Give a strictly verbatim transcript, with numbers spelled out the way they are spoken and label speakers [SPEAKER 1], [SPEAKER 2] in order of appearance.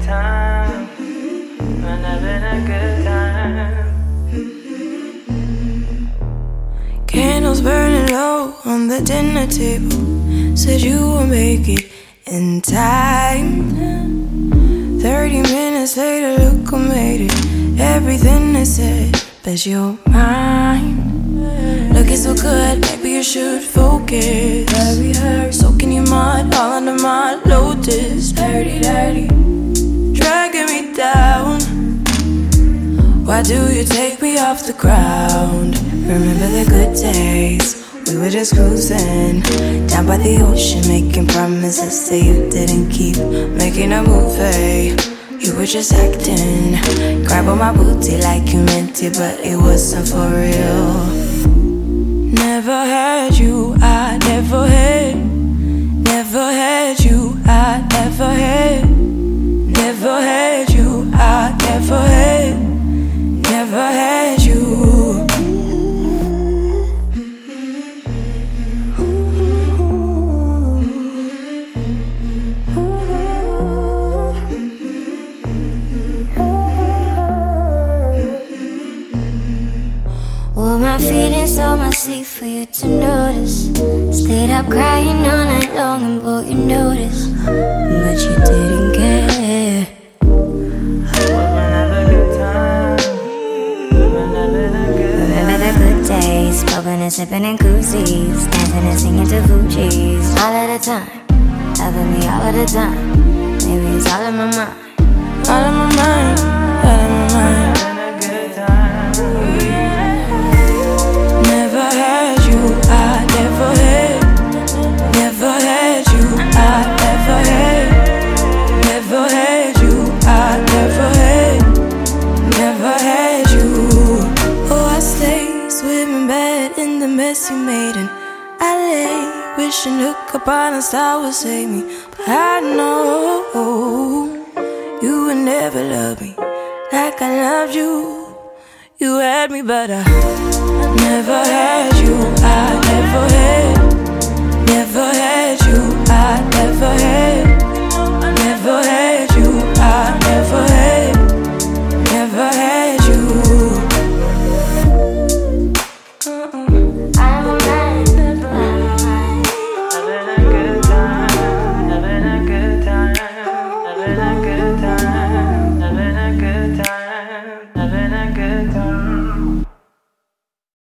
[SPEAKER 1] time. I'm having a good time.
[SPEAKER 2] Candles burning low on the dinner table. Said you would make it in time. Thirty minutes later, look who made it. Everything they said, bet you're mine. Looking so good, maybe you should focus. Very hurt, soaking your mud all under my lotus. Dirty, dirty, dragging me down. Why do you take me off the ground? Remember the good days, we were just cruising down by the ocean, making promises that you didn't keep. Making a movie, you were just acting. Grab on my booty like you meant it, but it wasn't for real. Never had you, I never had. Never had you, I never had. Never had you, I never had. Never had you.
[SPEAKER 3] Well, my feelings so much sleep for you to notice. Stayed up crying all night long and bought you notice, but you didn't care. Remember the good days, smoking and sipping in koozies, dancing and singing to Fugees. All of the time, having me all of the time. Maybe it's all in my mind.
[SPEAKER 2] All in my mind, all in my mind. Never had you, I never had. Never had you, I never had. Never had you, I never had. Never had you. Oh, I stay swimming bad in the mess you made, and I lay wishing hook upon a star would save me. But I know you would never love me like I loved you. You had me, but I never